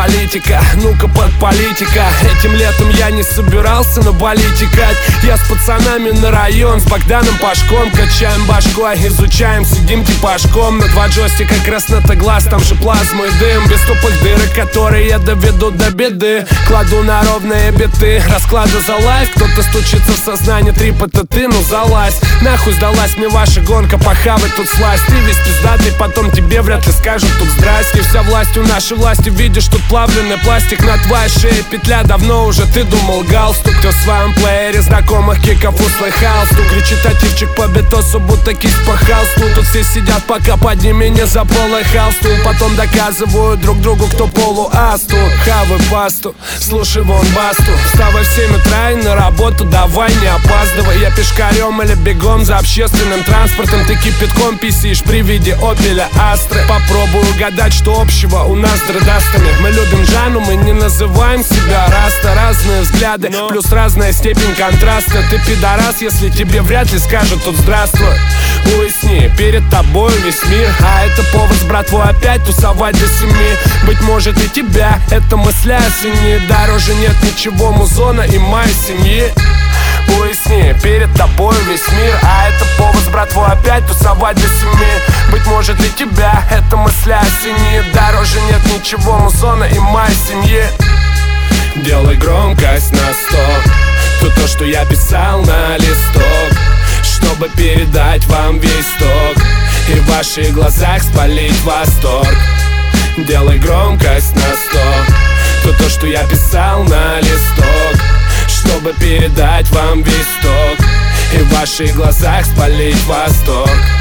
политика, ну-ка под политика. Этим летом я не собирался на Бали текать. Я с пацанами на район, с Богданом Пашком качаем башкой, изучаем, сидим типашком. На 2 джойстика красноглаз, там же плазма и дым. Без тупых дырок, которые я доведу до беды. Кладу на ровные биты, расклады за лайф. Кто-то стучится в сознание, трип это ты, ну залазь. Нахуй сдалась мне ваша гонка, похавать тут слазь. Ты весь пиздатый, потом тебе вряд ли скажут тут здрасте. Вся власть у нашей власти, видишь, тут плавленый пластик. На твоей шее петля, давно уже ты думал галстук. Кто в своем плеере знакомых киков услыхал стук. Кричит ативчик по битосу, будто кисть по холсту. Тут все сидят, пока подними не заполыхал стул. Потом доказывают друг другу, кто полуас тут. Хавай пасту, слушай вон басту. Вставай в 7 утра и на работу, давай не опаздывай. Я пешкарем или бегом за общественным транспортом. Ты кипятком писишь при виде Опеля Астры. Попробуй угадать, что общего у нас с дредастами. Мы любим Жанну, мы не называем себя раста. Разные взгляды, плюс разная степень контраста. Ты пидорас, если тебе вряд ли скажут тут здравствуй. Уясни, перед тобой весь мир, а это повод с братвой опять тусовать до 7. Быть может и тебя эта мысль осенит. Дороже нет ничего музона и моей семьи. Уясни, перед тобой весь мир, а это повод с братвой опять тусовать до 7. Быть может и тебя эта мысль осенит. Дороже нет ничего музона и моей семьи. Делай громкость на 100, то, что я писал на листок, чтобы передать вам весь ток и в ваших глазах спалить восторг. Делай громкость на 100, то, что я писал на листок, чтобы передать вам весь ток и в ваших глазах спалить восторг.